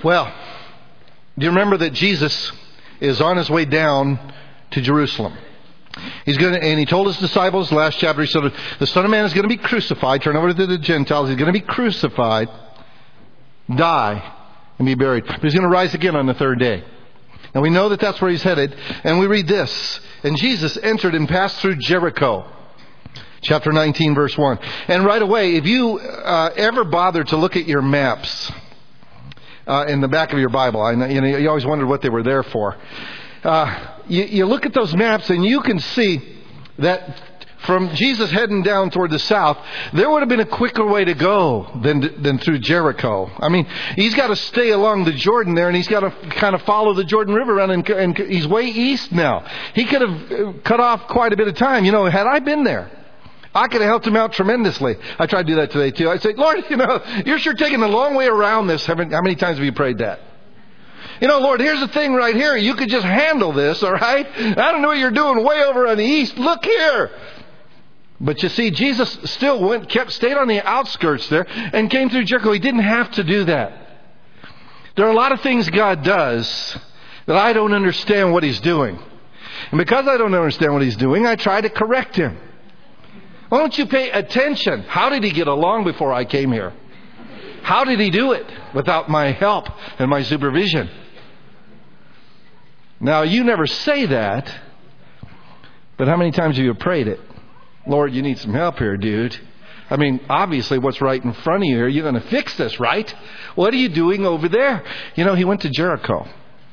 Well, do you remember that Jesus is on his way down to Jerusalem? And he told his disciples, last chapter, he said, the Son of Man is going to be crucified, turn over to the Gentiles, he's going to be crucified, die, and be buried. But he's going to rise again on the third day. And we know that that's where he's headed. And we read this. And Jesus entered and passed through Jericho. Chapter 19, verse 1. And right away, if you ever bother to look at your maps in the back of your Bible, you always wondered what they were there for. You look at those maps and you can see that from Jesus heading down toward the south, there would have been a quicker way to go than through Jericho. I mean, he's got to stay along the Jordan there, and he's got to kind of follow the Jordan River around, and he's way east now. He could have cut off quite a bit of time. Had I been there, I could have helped him out tremendously. I tried to do that today too. I said, Lord, you're sure taking a long way around this. How many times have you prayed that? Lord, here's the thing right here. You could just handle this, all right? I don't know what you're doing way over on the east. Look here. But you see, Jesus still stayed on the outskirts there and came through Jericho. He didn't have to do that. There are a lot of things God does that I don't understand what He's doing. And because I don't understand what He's doing, I try to correct Him. Why don't you pay attention? How did He get along before I came here? How did He do it without my help and my supervision? Now, you never say that, but how many times have you prayed it? Lord, you need some help here, dude. I mean, obviously what's right in front of you here, you're going to fix this, right? What are you doing over there? He went to Jericho.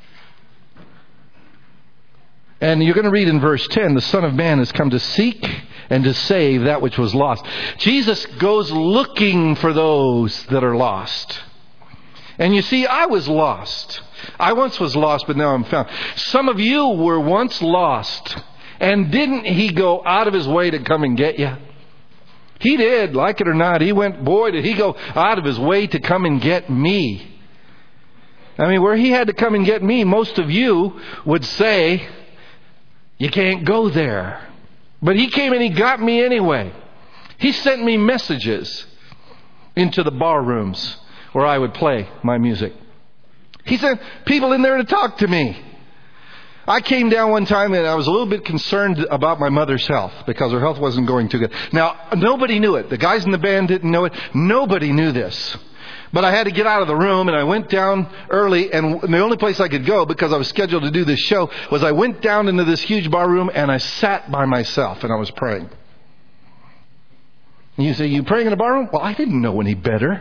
And you're going to read in verse 10, the Son of Man has come to seek and to save that which was lost. Jesus goes looking for those that are lost. And you see, I was lost. I once was lost, but now I'm found. Some of you were once lost. And didn't He go out of His way to come and get you? He did, like it or not. Did He go out of His way to come and get me. I mean, where He had to come and get me, most of you would say, you can't go there. But He came and He got me anyway. He sent me messages into the bar rooms where I would play my music. He sent people in there to talk to me. I came down one time and I was a little bit concerned about my mother's health because her health wasn't going too good. Now, nobody knew it. The guys in the band didn't know it. Nobody knew this. But I had to get out of the room, and I went down early, and the only place I could go, because I was scheduled to do this show, was I went down into this huge bar room and I sat by myself and I was praying. And you say, you praying in a bar room? Well, I didn't know any better.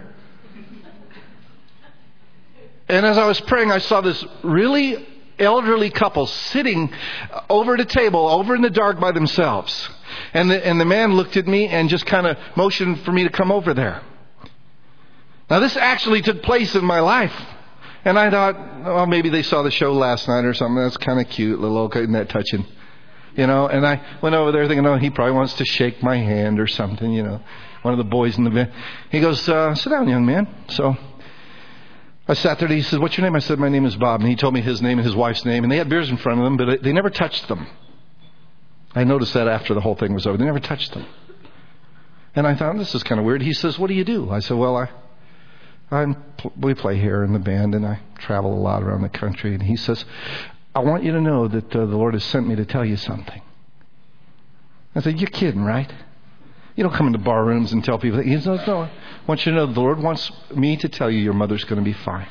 And as I was praying, I saw this really elderly couple sitting over at a table, over in the dark by themselves. And the man looked at me and just kind of motioned for me to come over there. Now, this actually took place in my life. And I thought, well, maybe they saw the show last night or something. That's kind of cute. Little okay, isn't that touching? And I went over there thinking, he probably wants to shake my hand or something, One of the boys in the band. He goes, sit down, young man. So I sat there and he said, what's your name? I said, my name is Bob. And he told me his name and his wife's name. And they had beers in front of them, but they never touched them. I noticed that after the whole thing was over. They never touched them. And I thought, this is kind of weird. He says, what do you do? I said, well, we play here in the band and I travel a lot around the country. And he says, I want you to know that the Lord has sent me to tell you something. I said, you're kidding, right? You don't come into bar rooms and tell people that. He says, no, I want you to know the Lord wants me to tell you your mother's going to be fine.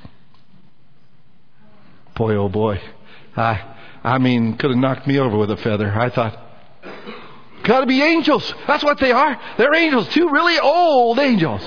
Boy, oh boy. I mean, could have knocked me over with a feather. I thought, got to be angels. That's what they are. They're angels. Two really old angels.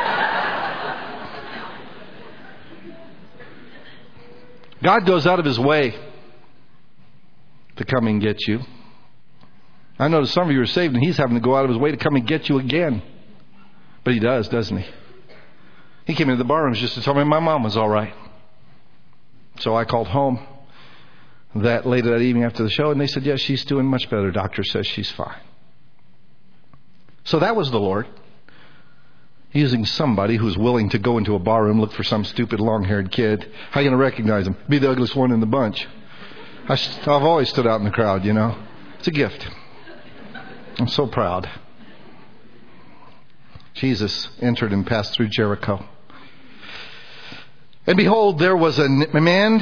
God goes out of His way to come and get you. I know some of you are saved and He's having to go out of His way to come and get you again. But He does, doesn't He? He came into the bar rooms just to tell me my mom was all right. So I called home that later that evening after the show, and they said, yes, she's doing much better. Doctor says she's fine. So that was the Lord using somebody who's willing to go into a bar room, look for some stupid long-haired kid. How are you going to recognize him? Be the ugliest one in the bunch. I've always stood out in the crowd, It's a gift. I'm so proud. Jesus entered and passed through Jericho. And behold, there was a man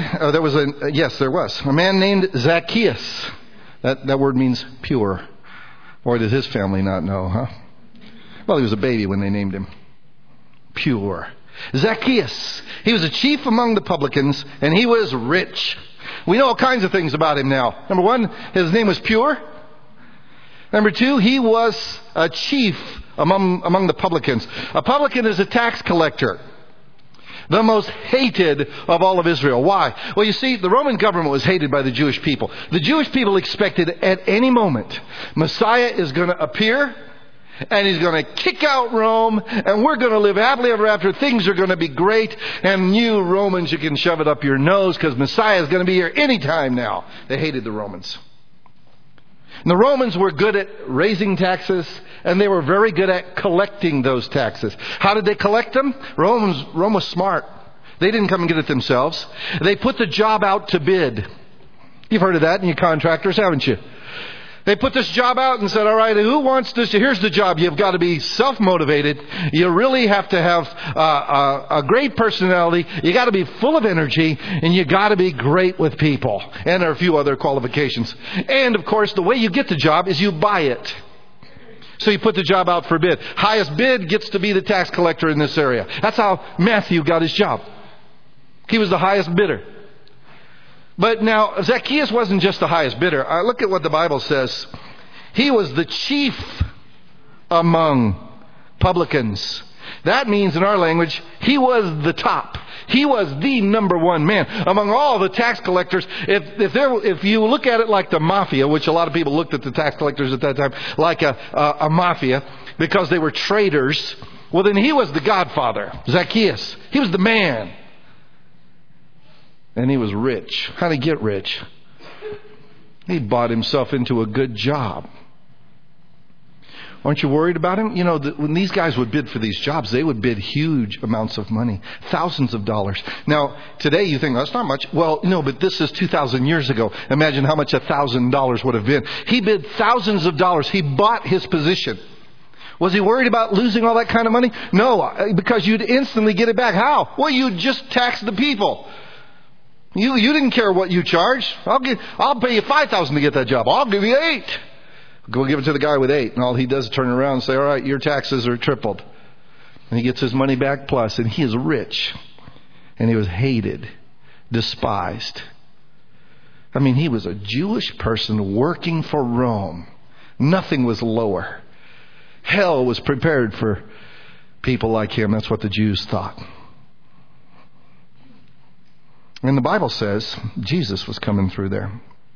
named Zacchaeus. That word means pure. Boy, did his family not know, huh? Well, he was a baby when they named him. Pure. Zacchaeus. He was a chief among the publicans, and he was rich. We know all kinds of things about him now. Number one, his name was pure. Number two, he was a chief among the publicans. A publican is a tax collector. The most hated of all of Israel. Why? Well, you see, the Roman government was hated by the Jewish people. The Jewish people expected at any moment Messiah is going to appear, and he's going to kick out Rome, and we're going to live happily ever after. Things are going to be great, and you Romans, you can shove it up your nose because Messiah is going to be here any time now. They hated the Romans. And the Romans were good at raising taxes, and they were very good at collecting those taxes. How did they collect them? Rome was smart. They didn't come and get it themselves. They put the job out to bid. You've heard of that in your contractors, haven't you? They put this job out and said, all right, who wants this? Here's the job. You've got to be self-motivated. You really have to have a great personality. You got to be full of energy, and you got to be great with people. And there are a few other qualifications. And, of course, the way you get the job is you buy it. So you put the job out for bid. Highest bid gets to be the tax collector in this area. That's how Matthew got his job. He was the highest bidder. But now, Zacchaeus wasn't just the highest bidder. Look at what the Bible says. He was the chief among publicans. That means, in our language, he was the top. He was the number one man. Among all the tax collectors, if you look at it like the mafia, which a lot of people looked at the tax collectors at that time like a mafia, because they were traitors, well then he was the godfather, Zacchaeus. He was the man. And he was rich. How did he get rich? He bought himself into a good job. Aren't you worried about him? You know, when these guys would bid for these jobs, they would bid huge amounts of money. Thousands of dollars. Now, today you think, that's not much. Well, no, but this is 2,000 years ago. Imagine how much $1,000 would have been. He bid thousands of dollars. He bought his position. Was he worried about losing all that kind of money? No, because you'd instantly get it back. How? Well, you'd just tax the people. You didn't care what you charged. I'll pay you $5,000 to get that job. I'll give you $8,000. Go give it to the guy with $8,000, and all he does is turn around and say, all right, your taxes are tripled. And he gets his money back plus, and he is rich. And he was hated, despised. I mean, he was a Jewish person working for Rome. Nothing was lower. Hell was prepared for people like him. That's what the Jews thought. And the Bible says Jesus was coming through there.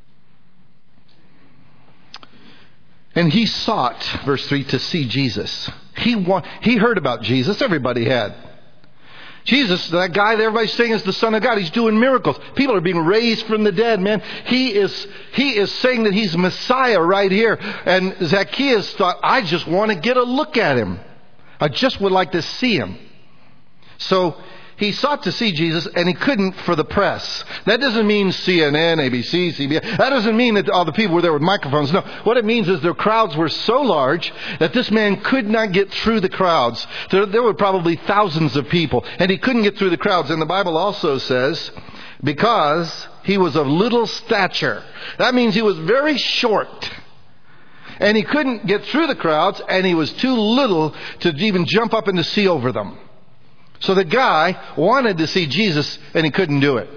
And he sought, verse 3, to see Jesus. He heard about Jesus. Everybody had. Jesus, that guy that everybody's saying is the Son of God. He's doing miracles. People are being raised from the dead, man. He is saying that he's Messiah right here. And Zacchaeus thought, I just want to get a look at him. I just would like to see him. So he sought to see Jesus, and he couldn't for the press. That doesn't mean CNN, ABC, CBS. That doesn't mean that all the people were there with microphones. No. What it means is the crowds were so large that this man could not get through the crowds. There were probably thousands of people, and he couldn't get through the crowds. And the Bible also says, because he was of little stature. That means he was very short. And he couldn't get through the crowds, and he was too little to even jump up and to see over them. So the guy wanted to see Jesus, and he couldn't do it.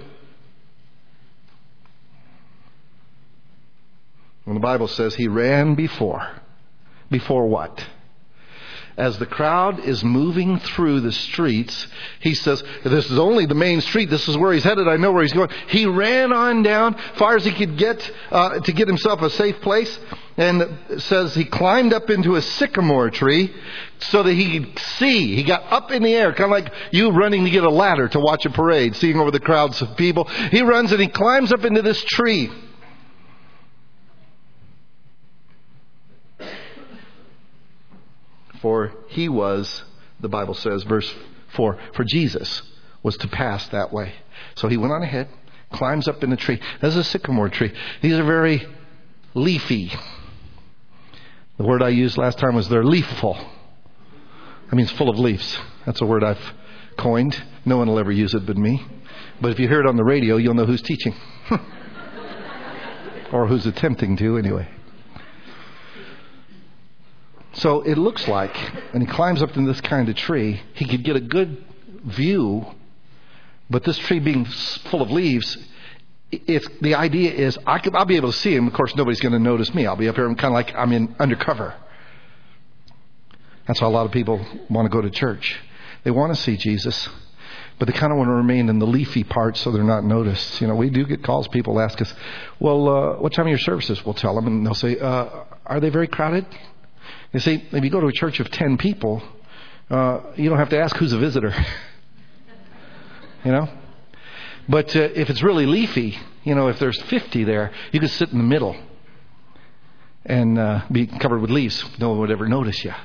And the Bible says he ran before. Before what? As the crowd is moving through the streets, he says, this is only the main street. This is where he's headed. I know where he's going. He ran on down far as he could get to get himself a safe place. And it says he climbed up into a sycamore tree so that he could see. He got up in the air, kind of like you running to get a ladder to watch a parade, seeing over the crowds of people. He runs and he climbs up into this tree. For he was, the Bible says, verse 4, for Jesus was to pass that way. So he went on ahead, climbs up in the tree. There's a sycamore tree. These are very leafy. The word I used last time was they're leafful. That means full of leaves. That's a word I've coined. No one will ever use it but me. But if you hear it on the radio, you'll know who's teaching. Or who's attempting to, anyway. So it looks like, and he climbs up in this kind of tree, he could get a good view, but this tree being full of leaves, the idea is I'll be able to see him. Of course, nobody's going to notice me. I'll be up here, I'm kind of like I'm in undercover. That's why a lot of people want to go to church. They want to see Jesus, but they kind of want to remain in the leafy part so they're not noticed. You know, we do get calls. People ask us, well, what time are your services? We'll tell them, and they'll say, are they very crowded? You see, if you go to a church of 10 people, you don't have to ask who's a visitor. You know? But if it's really leafy, you know, if there's 50 there, you can sit in the middle and be covered with leaves. No one would ever notice you.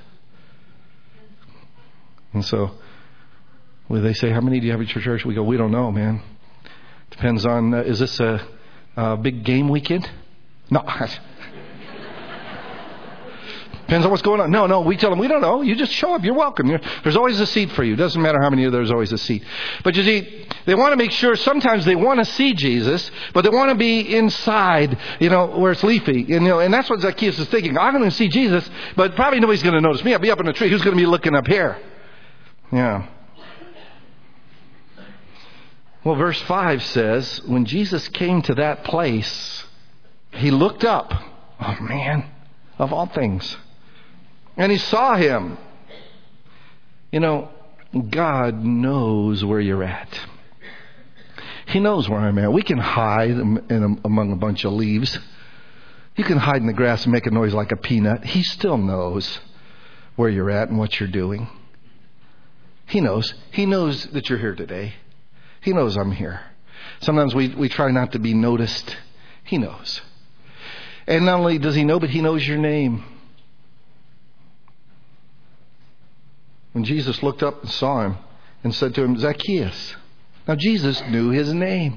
And so when they say, how many do you have at your church? We go, we don't know, man. Depends on, is this a big game weekend? No. Depends on what's going on. No, we tell them, we don't know. You just show up. You're welcome. There's always a seat for you. Doesn't matter how many, there's always a seat. But you see, they want to make sure, sometimes they want to see Jesus, but they want to be inside, you know, where it's leafy. And that's what Zacchaeus is thinking. I'm going to see Jesus, but probably nobody's going to notice me. I'll be up in a tree. Who's going to be looking up here? Yeah. Well, verse 5 says, when Jesus came to that place, he looked up. Oh, man, of all things. And he saw him. You know, God knows where you're at. He knows where I'm at. We can hide among a bunch of leaves. You can hide in the grass and make a noise like a peanut. He still knows where you're at and what you're doing. He knows. He knows that you're here today. He knows I'm here. Sometimes we try not to be noticed. He knows. And not only does he know, but he knows your name. When Jesus looked up and saw him and said to him, Zacchaeus. Now Jesus knew his name.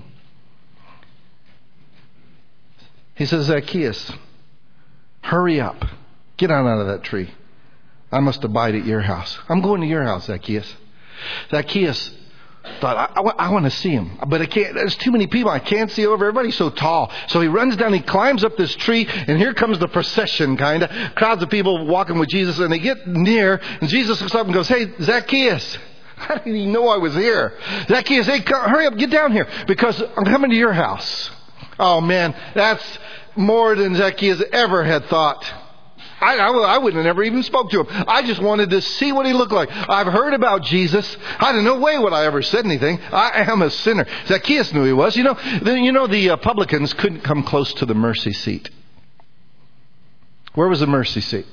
He says, Zacchaeus, hurry up. Get on out of that tree. I must abide at your house. I'm going to your house, Zacchaeus. Zacchaeus thought, I want to see him, but I can't. There's too many people. I can't see over. Everybody's so tall. So he runs down, he climbs up this tree, and here comes the procession, kind of. Crowds of people walking with Jesus, and they get near, and Jesus looks up and goes, hey, Zacchaeus, how did he know I was here? Zacchaeus, hey, hurry up, get down here, because I'm coming to your house. Oh, man, that's more than Zacchaeus ever had thought. I wouldn't have never even spoke to him. I just wanted to see what he looked like. I've heard about Jesus. I had no way would I ever said anything. I am a sinner. Zacchaeus knew he was. You know, the publicans couldn't come close to the mercy seat. Where was the mercy seat?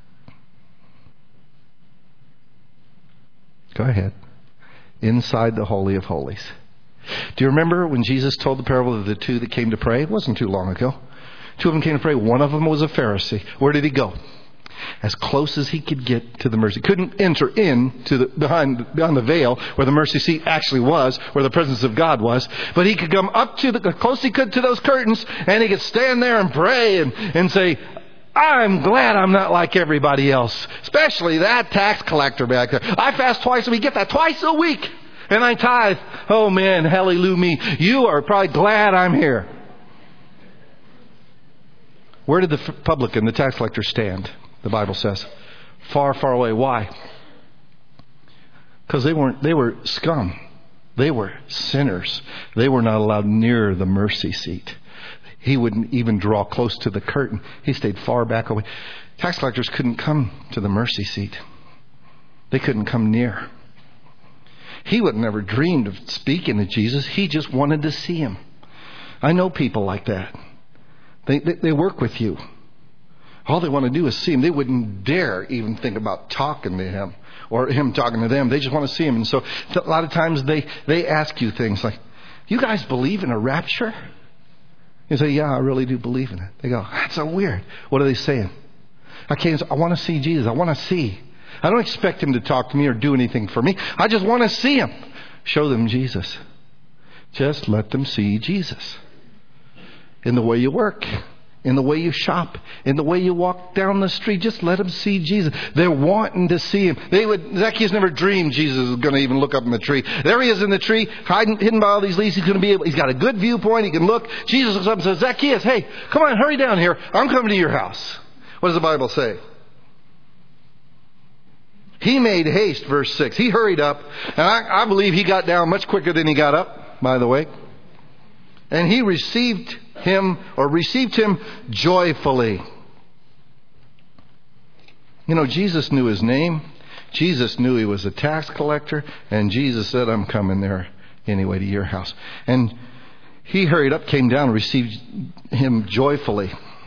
Go ahead. Inside the Holy of Holies. Do you remember when Jesus told the parable of the two that came to pray? It wasn't too long ago. Two of them came to pray. One of them was a Pharisee. Where did he go? As close as he could get to the mercy. Couldn't enter in to behind the veil where the mercy seat actually was, where the presence of God was. But he could come up to the close he could to those curtains, and he could stand there and pray and say, I'm glad I'm not like everybody else. Especially that tax collector back there. I fast twice a week. Get that twice a week. And I tithe. Oh man, hallelujah me. You are probably glad I'm here. Where did the publican, the tax collector, stand? The Bible says, far, far away. Why? Because they were scum. They were sinners. They were not allowed near the mercy seat. He wouldn't even draw close to the curtain. He stayed far back away. Tax collectors couldn't come to the mercy seat. They couldn't come near. He would never dreamed of speaking to Jesus. He just wanted to see him. I know people like that. They work with you. All they want to do is see him. They wouldn't dare even think about talking to him or him talking to them. They just want to see him. And so a lot of times they ask you things like, you guys believe in a rapture? You say, yeah, I really do believe in it. They go, that's so weird. What are they saying? I want to see Jesus. I want to see. I don't expect him to talk to me or do anything for me. I just want to see him. Show them Jesus. Just let them see Jesus. In the way you work, in the way you shop, in the way you walk down the street. Just let them see Jesus. They're wanting to see him. Zacchaeus never dreamed Jesus was going to even look up in the tree. There he is in the tree, hidden by all these leaves. He's got a good viewpoint. He can look. Jesus looks up and says, Zacchaeus, hey, come on, hurry down here. I'm coming to your house. What does the Bible say? He made haste, verse 6. He hurried up. And I believe he got down much quicker than he got up, by the way. And he received him joyfully. You know, Jesus knew his name. Jesus knew he was a tax collector. And Jesus said, I'm coming there anyway to your house. And he hurried up, came down, and received him joyfully.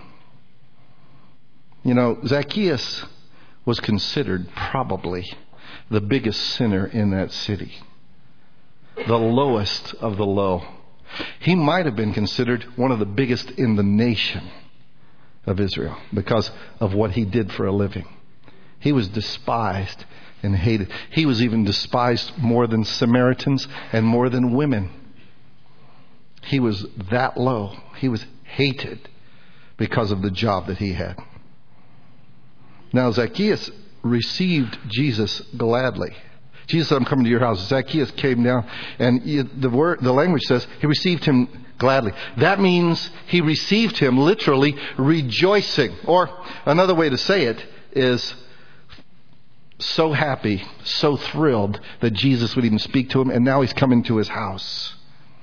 You know, Zacchaeus was considered probably the biggest sinner in that city. The lowest of the low. He might have been considered one of the biggest in the nation of Israel because of what he did for a living. He was despised and hated. He was even despised more than Samaritans and more than women. He was that low. He was hated because of the job that he had. Now Zacchaeus received Jesus gladly. Jesus said, I'm coming to your house. Zacchaeus came down, and the language says he received him gladly. That means he received him literally rejoicing. Or another way to say it is so happy, so thrilled that Jesus would even speak to him, and now he's coming to his house.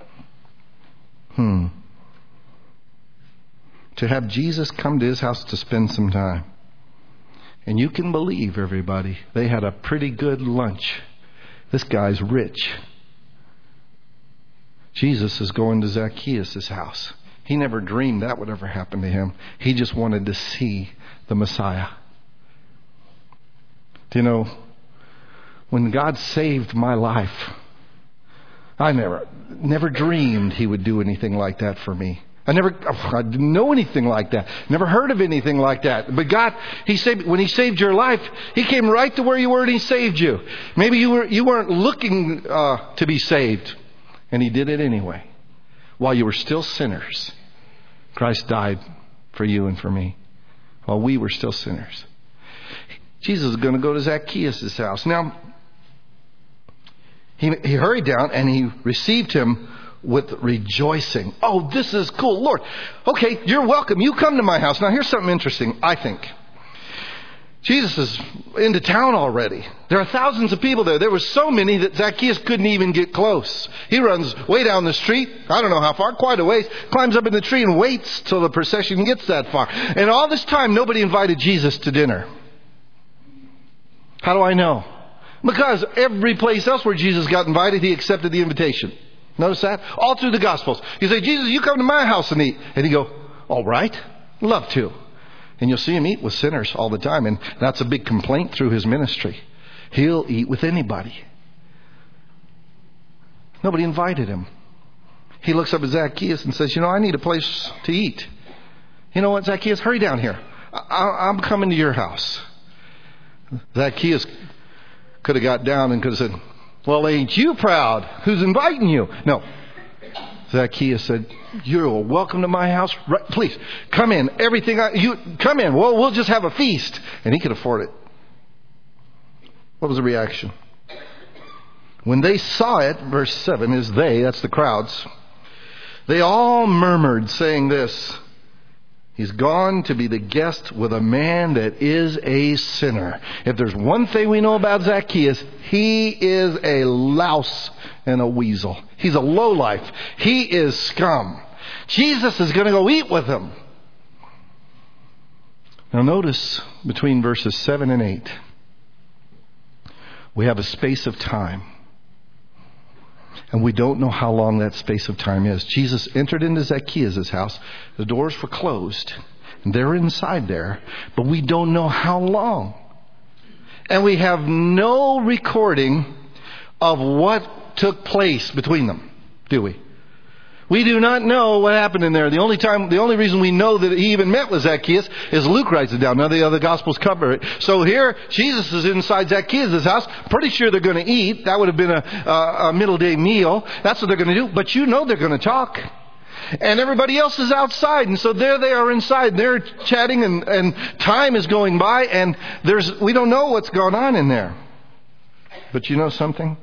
To have Jesus come to his house to spend some time. And you can believe, everybody, they had a pretty good lunch. This guy's rich. Jesus is going to Zacchaeus' house. He never dreamed that would ever happen to him. He just wanted to see the Messiah. Do you know, when God saved my life, I never dreamed he would do anything like that for me. I didn't know anything like that. Never heard of anything like that. But God, when he saved your life, he came right to where you were and he saved you. Maybe you weren't looking to be saved. And he did it anyway. While you were still sinners, Christ died for you and for me. While we were still sinners. Jesus is going to go to Zacchaeus' house. Now, he hurried down and he received him with rejoicing. Oh, this is cool. Lord, okay, you're welcome. You come to my house. Now, here's something interesting, I think. Jesus is into town already. There are thousands of people there. There were so many that Zacchaeus couldn't even get close. He runs way down the street. I don't know how far, quite a ways. Climbs up in the tree and waits till the procession gets that far. And all this time, nobody invited Jesus to dinner. How do I know? Because every place else where Jesus got invited, he accepted the invitation. Notice that? All through the Gospels. You say, Jesus, you come to my house and eat. And he go, all right, love to. And you'll see him eat with sinners all the time. And that's a big complaint through his ministry. He'll eat with anybody. Nobody invited him. He looks up at Zacchaeus and says, I need a place to eat. You know what, Zacchaeus? Hurry down here. I'm coming to your house. Zacchaeus could have got down and could have said, well, ain't you proud? Who's inviting you? No. Zacchaeus said, you're welcome to my house. Right, please, come in. Come in. Well, we'll just have a feast. And he could afford it. What was the reaction? When they saw it, verse 7 is that's the crowds. They all murmured, saying this, he's gone to be the guest with a man that is a sinner. If there's one thing we know about Zacchaeus, he is a louse and a weasel. He's a lowlife. He is scum. Jesus is going to go eat with him. Now notice between verses 7 and 8, we have a space of time. And we don't know how long that space of time is. Jesus entered into Zacchaeus' house. The doors were closed. And they're inside there. But we don't know how long. And we have no recording of what took place between them, do we? We do not know what happened in there. The only reason we know that he even met with Zacchaeus is Luke writes it down. None of the other Gospels cover it. So here, Jesus is inside Zacchaeus' house. Pretty sure they're going to eat. That would have been a middle day meal. That's what they're going to do. But they're going to talk. And everybody else is outside. And so there they are inside. They're chatting and time is going by and we don't know what's going on in there. But you know something?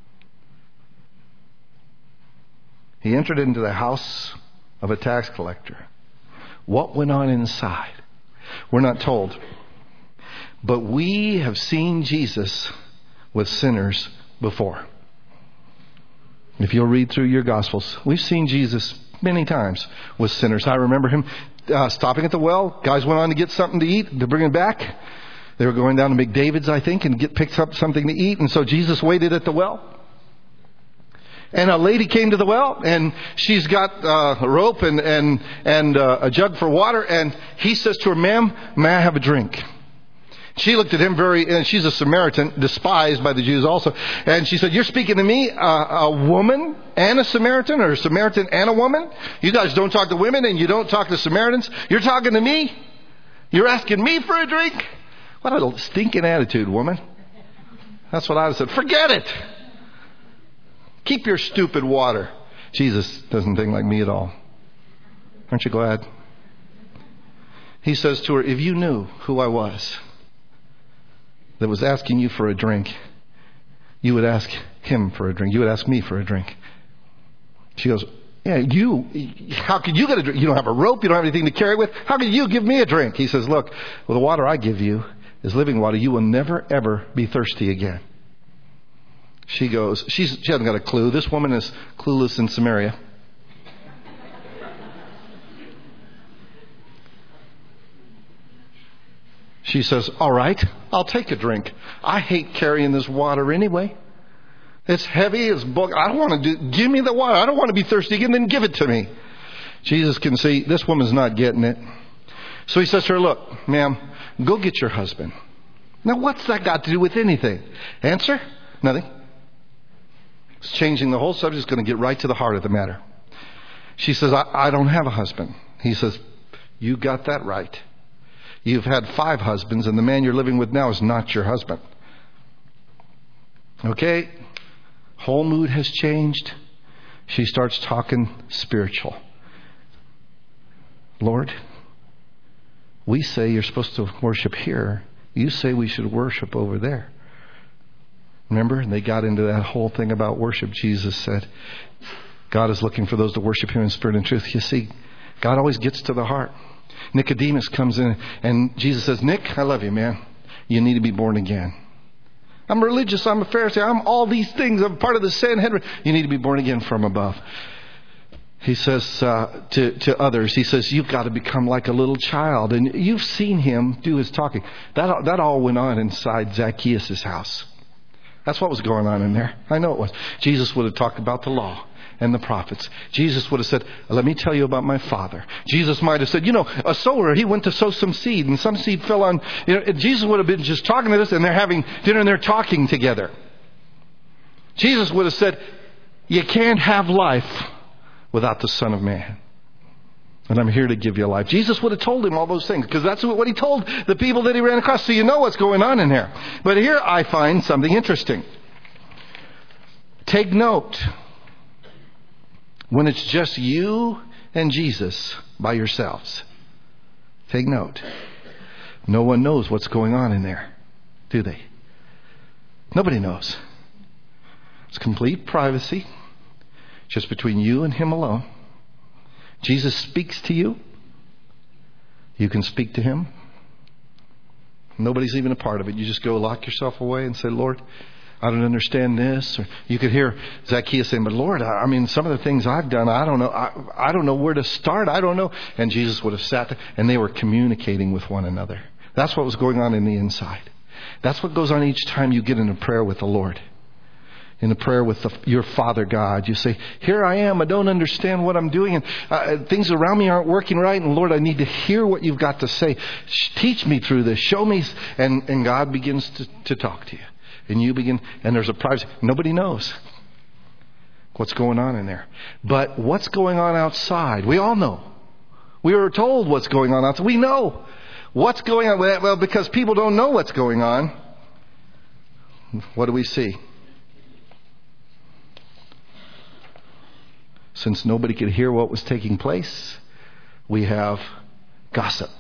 He entered into the house of a tax collector. What went on inside? We're not told. But we have seen Jesus with sinners before. If you'll read through your Gospels, we've seen Jesus many times with sinners. I remember him stopping at the well. Guys went on to get something to eat, to bring it back. They were going down to McDavid's, I think, and picked up something to eat. And so Jesus waited at the well. And a lady came to the well, and she's got a rope and a jug for water. And he says to her, "Ma'am, may I have a drink?" She looked at him and she's a Samaritan, despised by the Jews also. And she said, "You're speaking to me, a woman and a Samaritan, or a Samaritan and a woman? You guys don't talk to women and you don't talk to Samaritans. You're talking to me? You're asking me for a drink? What a stinking attitude, woman." That's what I would have said. Forget it. Keep your stupid water. Jesus doesn't think like me at all. Aren't you glad? He says to her, "If you knew who I was that was asking you for a drink, you would ask him for a drink. You would ask me for a drink." She goes, "Yeah, how could you get a drink? You don't have a rope. You don't have anything to carry with. How could you give me a drink?" He says, "Look, well, the water I give you is living water. You will never, ever be thirsty again." She goes, she hasn't got a clue. This woman is clueless in Samaria. She says, "All right, I'll take a drink. I hate carrying this water anyway. It's heavy, it's bulky. I don't want to give me the water. I don't want to be thirsty again, then give it to me." Jesus can see this woman's not getting it. So he says to her, "Look, ma'am, go get your husband." Now, what's that got to do with anything? Answer? Nothing. It's changing the whole subject. It's going to get right to the heart of the matter. She says, I don't have a husband." He says, "You got that right. You've had 5 husbands, and the man you're living with now is not your husband." Okay? Whole mood has changed. She starts talking spiritual. "Lord, we say you're supposed to worship here. You say we should worship over there." Remember? And they got into that whole thing about worship. Jesus said, God is looking for those to worship Him in spirit and truth. You see, God always gets to the heart. Nicodemus comes in and Jesus says, "Nick, I love you, man. You need to be born again. I'm religious. I'm a Pharisee. I'm all these things. I'm part of the Sanhedrin. You need to be born again from above." He says to others, he says, "You've got to become like a little child." And you've seen him do his talking. That all went on inside Zacchaeus' house. That's what was going on in there. I know it was. Jesus would have talked about the law and the prophets. Jesus would have said, "Let me tell you about my Father." Jesus might have said, a sower, he went to sow some seed and some seed fell on, Jesus would have been just talking to this and they're having dinner and they're talking together. Jesus would have said, "You can't have life without the Son of Man. And I'm here to give you life." Jesus would have told him all those things because that's what he told the people that he ran across. So you know what's going on in there. But here I find something interesting. Take note. When it's just you and Jesus by yourselves, take note. No one knows what's going on in there, do they? Nobody knows. It's complete privacy, just between you and Him alone. Jesus speaks to you. You can speak to Him. Nobody's even a part of it. You just go lock yourself away and say, "Lord, I don't understand this." Or you could hear Zacchaeus saying, "But Lord, some of the things I've done, I don't know. I don't know where to start. I don't know." And Jesus would have sat there and they were communicating with one another. That's what was going on in the inside. That's what goes on each time you get in a prayer with the Lord. In a prayer with your Father God, you say, "Here I am. I don't understand what I'm doing. And things around me aren't working right. And Lord, I need to hear what you've got to say. Teach me through this. Show me." And God begins to talk to you. And you begin, and there's a privacy. Nobody knows what's going on in there. But what's going on outside, we all know. We were told what's going on outside. We know what's going on. Well, because people don't know what's going on, what do we see? since nobody could hear what was taking place, we have gossip,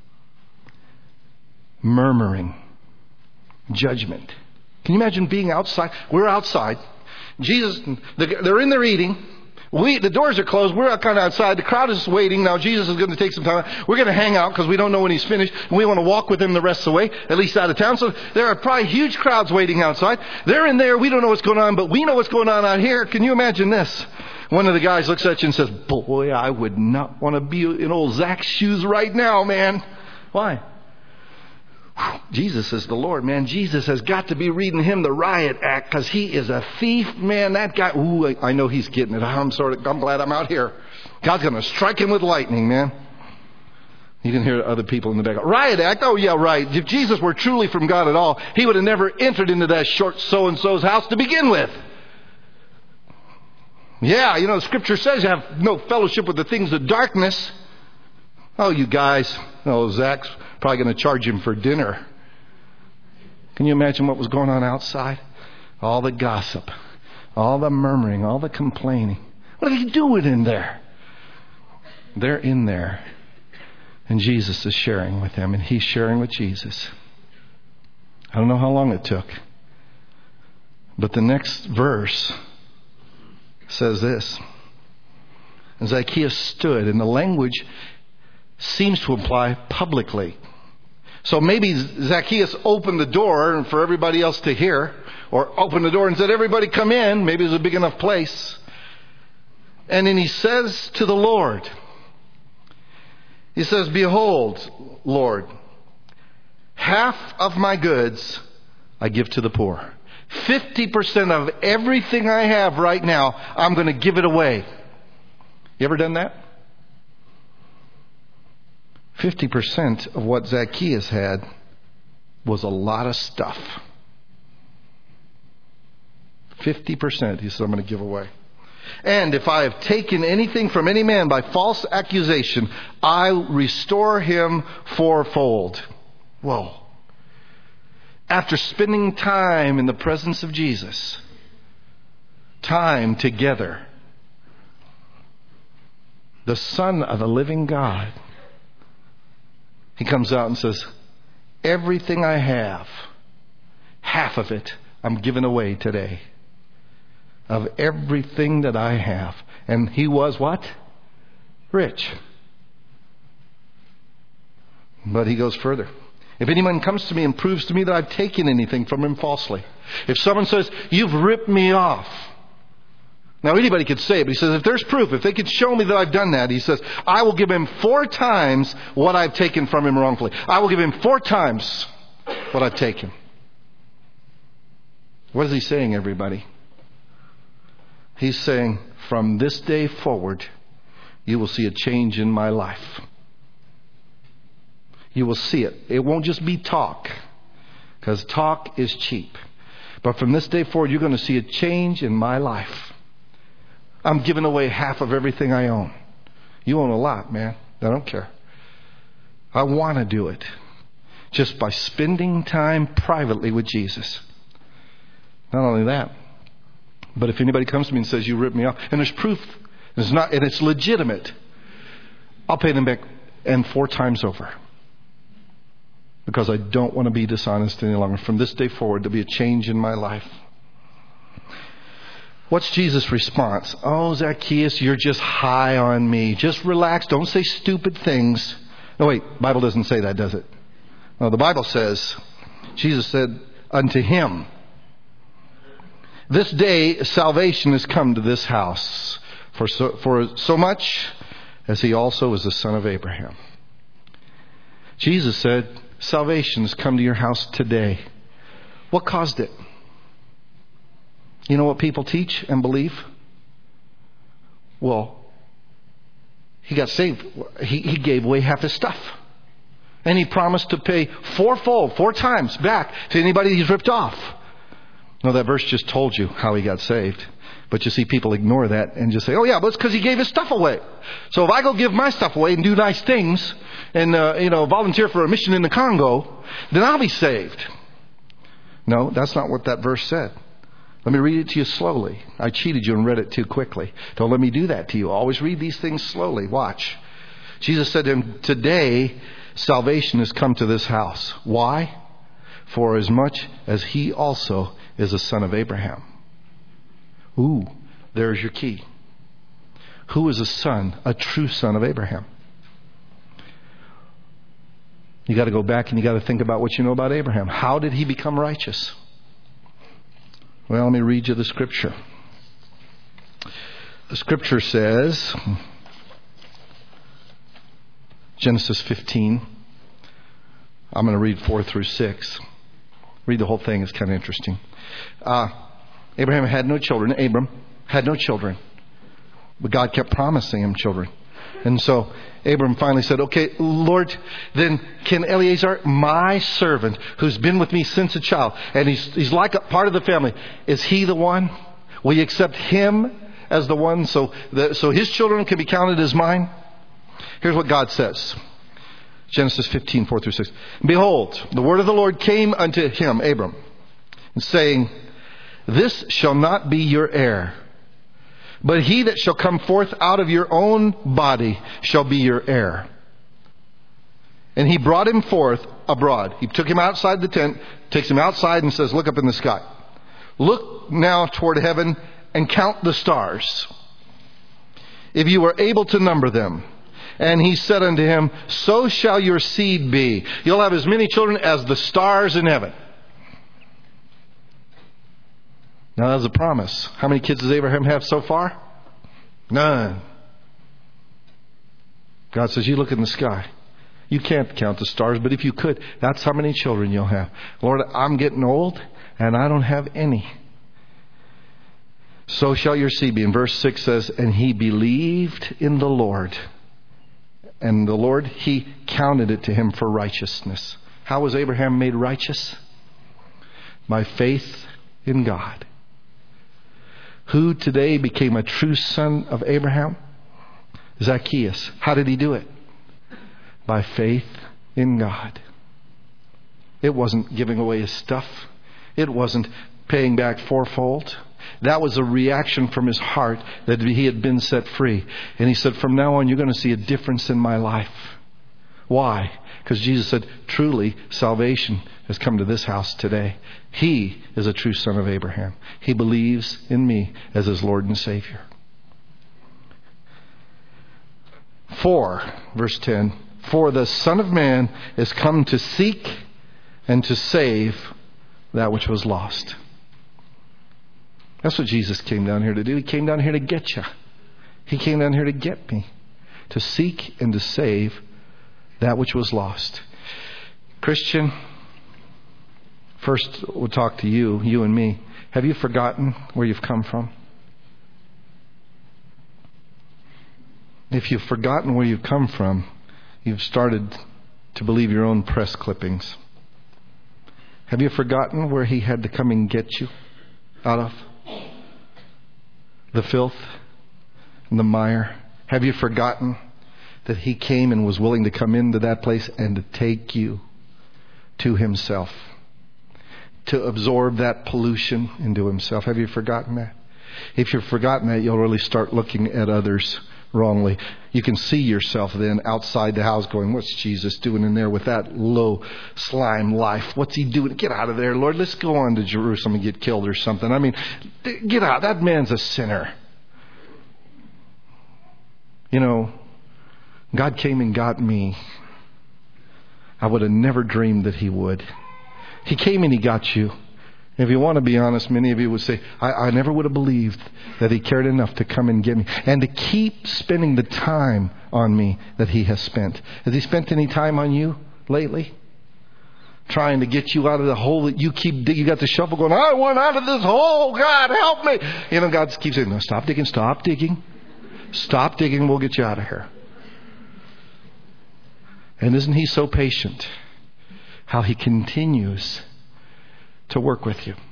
murmuring, judgment. Can you imagine being outside? We're outside. Jesus, they're in there eating. The doors are closed. We're kind of outside. The crowd is waiting. Now Jesus is going to take some time. We're going to hang out because we don't know when he's finished. And we want to walk with him the rest of the way, at least out of town. So there are probably huge crowds waiting outside. They're in there. We don't know what's going on, but we know what's going on out here. Can you imagine this? One of the guys looks at you and says, boy, I would not want to be in old Zach's shoes right now, man. Why? Jesus is the Lord, man. Jesus has got to be reading him the riot act because he is a thief, man. That guy, I know he's getting it. I'm glad I'm out here. God's going to strike him with lightning, man. You can hear other people in the back. Riot act? Oh, yeah, right. If Jesus were truly from God at all, he would have never entered into that short so-and-so's house to begin with. Yeah, you know, Scripture says you have no fellowship with the things of darkness. Oh, you guys. Oh, Zach's probably going to charge him for dinner. Can you imagine what was going on outside? All the gossip, all the murmuring, all the complaining. What are they doing in there? They're in there. And Jesus is sharing with them, and he's sharing with Jesus. I don't know how long it took. But the next verse says this. And Zacchaeus stood, and the language seems to imply publicly. So maybe Zacchaeus opened the door for everybody else to hear, or opened the door and said, everybody come in. Maybe it was a big enough place. And then he says to the Lord, he says, behold, Lord, half of my goods I give to the poor. 50% of everything I have right now, I'm going to give it away. You ever done that? 50% of what Zacchaeus had was a lot of stuff. 50% he said, I'm going to give away. And if I have taken anything from any man by false accusation, I restore him fourfold. Whoa. After spending time in the presence of Jesus, time together, the Son of the living God, he comes out and says, everything I have, half of it, I'm giving away today. Of everything that I have. And he was what? Rich. But he goes further. If anyone comes to me and proves to me that I've taken anything from him falsely. If someone says, you've ripped me off. Now anybody could say it, but he says, if there's proof, if they could show me that I've done that, he says, I will give him 4 times what I've taken from him wrongfully. I will give him 4 times what I've taken. What is he saying, everybody? He's saying, from this day forward, you will see a change in my life. You will see it. It won't just be talk, because talk is cheap. But from this day forward, you're going to see a change in my life. I'm giving away half of everything I own. You own a lot, man. I don't care. I want to do it just by spending time privately with Jesus. Not only that, but if anybody comes to me and says, you ripped me off, and there's proof, and it's legitimate, I'll pay them back and 4 times over. Because I don't want to be dishonest any longer. From this day forward, there'll be a change in my life. What's Jesus' response? Oh, Zacchaeus, you're just high on me. Just relax. Don't say stupid things. No, wait. The Bible doesn't say that, does it? No, the Bible says, Jesus said unto him, this day salvation has come to this house, for so much as he also is the son of Abraham. Jesus said, salvation has come to your house today. What caused it? You know what people teach and believe? Well, he got saved. He gave away half his stuff. And he promised to pay 4-fold, 4 times back to anybody he's ripped off. No, that verse just told you how he got saved. But you see people ignore that and just say, oh yeah, but it's because he gave his stuff away. So if I go give my stuff away and do nice things and, volunteer for a mission in the Congo, then I'll be saved. No, that's not what that verse said. Let me read it to you slowly. I cheated you and read it too quickly. Don't let me do that to you. Always read these things slowly. Watch. Jesus said to him, today salvation has come to this house. Why? For as much as he also is a son of Abraham. Ooh, there's your key. Who is a son, a true son of Abraham? You got to go back and you got to think about what you know about Abraham. How did he become righteous? Well, let me read you the scripture. The scripture says, Genesis 15. I'm going to read 4 through 6. Read the whole thing. It's kind of interesting. Abraham had no children. Abram had no children. But God kept promising him children. And so Abram finally said, okay, Lord, then can Eliezer, my servant, who's been with me since a child, and he's like a part of the family, is he the one? Will you accept him as the one so his children can be counted as mine? Here's what God says. Genesis 15, 4 through 6. Behold, the word of the Lord came unto him, Abram, saying, this shall not be your heir, but he that shall come forth out of your own body shall be your heir. And he brought him forth abroad. He took him outside the tent, takes him outside and says, look up in the sky. Look now toward heaven and count the stars, if you are able to number them. And he said unto him, so shall your seed be. You'll have as many children as the stars in heaven. Now that's a promise. How many kids does Abraham have so far? None. God says, you look in the sky. You can't count the stars, but if you could, that's how many children you'll have. Lord, I'm getting old and I don't have any. So shall your seed be. And verse 6 says, and he believed in the Lord. And the Lord, he counted it to him for righteousness. How was Abraham made righteous? By faith in God. Who today became a true son of Abraham? Zacchaeus. How did he do it? By faith in God. It wasn't giving away his stuff. It wasn't paying back fourfold. That was a reaction from his heart that he had been set free. And he said, from now on, you're going to see a difference in my life. Why? Because Jesus said, truly, salvation has come to this house today. He is a true son of Abraham. He believes in me as his Lord and Savior. 4, verse 10. For the Son of Man is come to seek and to save that which was lost. That's what Jesus came down here to do. He came down here to get you. He came down here to get me. To seek and to save that which was lost. Christian, first we'll talk to you and me. Have you forgotten where you've come from? If you've forgotten where you've come from, you've started to believe your own press clippings. Have you forgotten where he had to come and get you out of? The filth and the mire. Have you forgotten that he came and was willing to come into that place and to take you to himself? To absorb that pollution into himself. Have you forgotten that? If you've forgotten that, you'll really start looking at others wrongly. You can see yourself then outside the house going, what's Jesus doing in there with that low slime life? What's he doing? Get out of there, Lord. Let's go on to Jerusalem and get killed or something. I mean, get out. That man's a sinner. You know, God came and got me. I would have never dreamed that he would. He came and he got you. If you want to be honest, many of you would say, I never would have believed that he cared enough to come and get me and to keep spending the time on me that he has spent. Has he spent any time on you lately? Trying to get you out of the hole that you keep digging. You got the shovel going, I want out of this hole. God, help me. You know, God keeps saying, no, stop digging, stop digging. Stop digging, we'll get you out of here. And isn't he so patient? How he continues to work with you.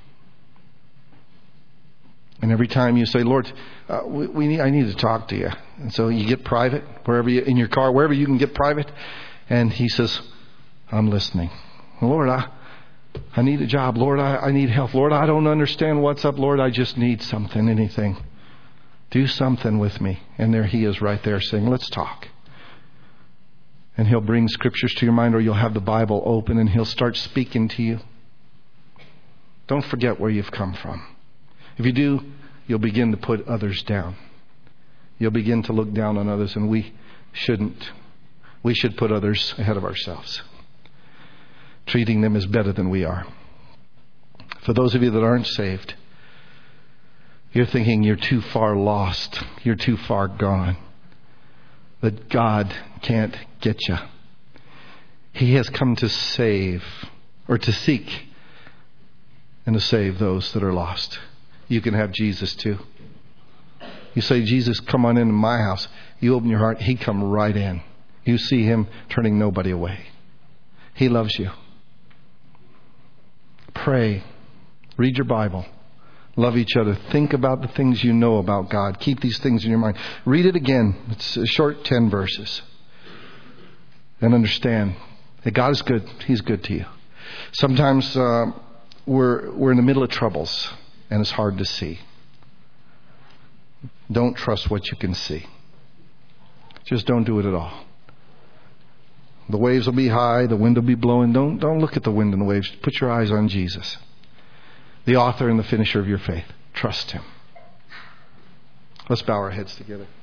And every time you say, Lord, I need to talk to you. And so you get private, wherever you, in your car, wherever you can get private. And he says, I'm listening. Lord, I need a job. Lord, I need help. Lord, I don't understand what's up. Lord, I just need something, anything. Do something with me. And there He is right there saying, let's talk. And He'll bring scriptures to your mind, or you'll have the Bible open and He'll start speaking to you. Don't forget where you've come from. If you do, you'll begin to put others down. You'll begin to look down on others, and we shouldn't. We should put others ahead of ourselves. Treating them as better than we are. For those of you that aren't saved, you're thinking you're too far lost. You're too far gone. That God can't get you. He has come to save, or to seek, and to save those that are lost. You can have Jesus too. You say, Jesus, come on into my house. You open your heart, He come right in. You see Him turning nobody away. He loves you. Pray. Read your Bible. Love each other. Think about the things you know about God. Keep these things in your mind. Read it again. It's a short 10 verses. And understand that God is good. He's good to you. Sometimes we're in the middle of troubles and it's hard to see. Don't trust what you can see. Just don't do it at all. The waves will be high. The wind will be blowing. Don't look at the wind and the waves. Put your eyes on Jesus, the author and the finisher of your faith. Trust Him. Let's bow our heads together.